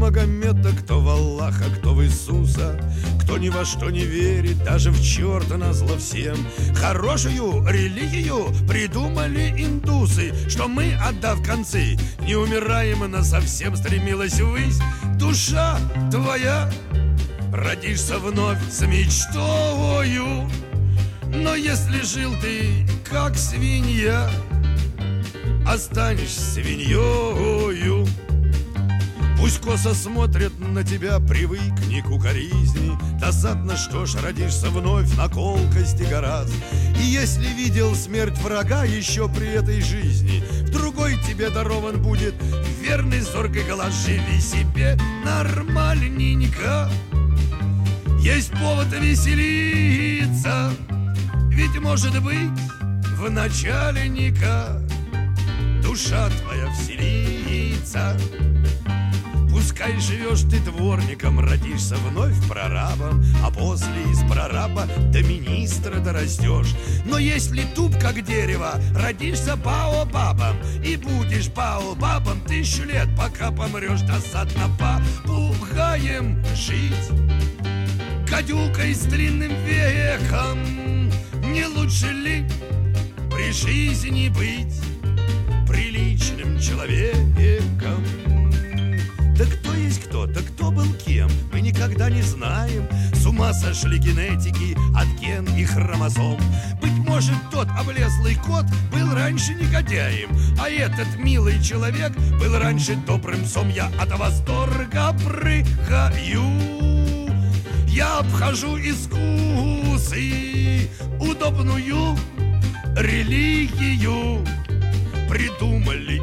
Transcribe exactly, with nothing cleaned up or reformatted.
Магомета, кто в Аллаха, кто в Иисуса, кто ни во что не верит, даже в черта назло всем. Хорошую религию придумали индусы, что мы, отдав концы, не умираем, но совсем стремилась ввысь. Душа твоя, родишься вновь с мечтою, но если жил ты как свинья, останешься свиньёю. Пусть косо смотрят на тебя, привыкни к укоризни. Досадно, что ж, родишься вновь на колкости гораздо. И если видел смерть врага еще при этой жизни, в другой тебе дарован будет верный зоркий глаз. Живи себе нормальненько, есть повод веселиться, ведь, может быть, в начальника душа твоя вселится. Пускай живешь ты дворником, родишься вновь прорабом, а после из прораба до министра дорастешь. Но если туп как дерево, родишься баобабом, и будешь баобабом тысячу лет, пока помрешь. Досадно попугаем жить, гадюкой с длинным веком. Не лучше ли при жизни быть приличным человеком? Да кто есть кто, да кто был кем, мы никогда не знаем. С ума сошли генетики от ген и хромосом. Быть может, тот облезлый кот был раньше негодяем, а этот милый человек был раньше добрым псом. Я от восторга прыгаю, я обхожу искусы, удобную религию придумали